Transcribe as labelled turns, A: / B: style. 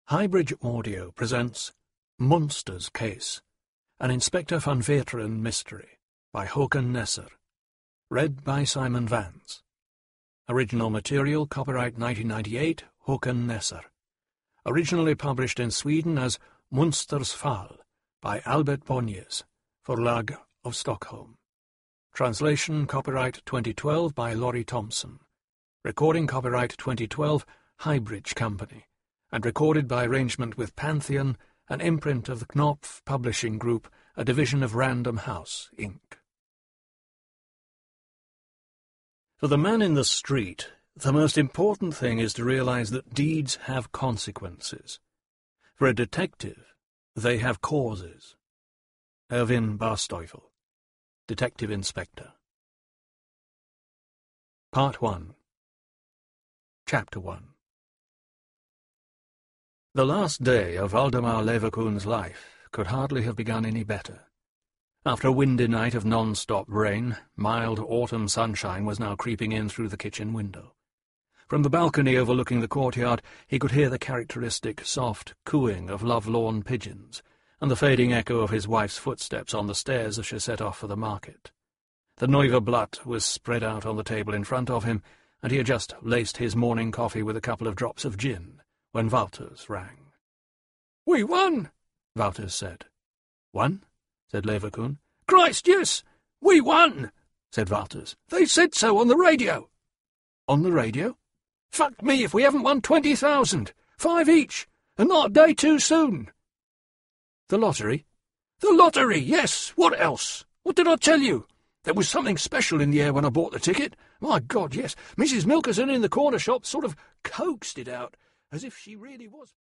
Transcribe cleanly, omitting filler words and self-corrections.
A: Highbridge Audio presents Munster's Case, an Inspector van Veeteren mystery by Håkan Nesser. Read by Simon Vance. Original material copyright 1998, Håkan Nesser. Originally published in Sweden as Munsters Fall by Albert Bonniers, Förlag of Stockholm. Translation copyright 2012 by Laurie Thompson. Recording copyright 2012, Highbridge Company, and recorded by arrangement with Pantheon, an imprint of the Knopf Publishing Group, a division of Random House, Inc. For the man in the street, the most important thing is to realize that deeds have consequences. For a detective, they have causes. Erwin Barsteufel, Detective Inspector. Part 1. Chapter 1. The last day of Valdemar Leverkuhn's life could hardly have begun any better. After a windy night of non-stop rain, mild autumn sunshine was now creeping in through the kitchen window. From the balcony overlooking the courtyard he could hear the characteristic soft cooing of love-lorn pigeons, and the fading echo of his wife's footsteps on the stairs as she set off for the market. The Neuve Blatt was spread out on the table in front of him, and he had just laced his morning coffee with a couple of drops of gin, when Wouters rang. "We won," Wouters said. "Won?" said Leverkuhn. "Christ, yes! We won," said Wouters. "They said so on the radio." "On the radio?" "Fuck me if we haven't won 20,000. 5 each, and not a day too soon." "The lottery?" "The lottery, yes! What else? What did I tell you? There was something special in the air when I bought the ticket. My God, yes. Mrs. Milkerson in the corner shop sort of coaxed it out, as if she really was...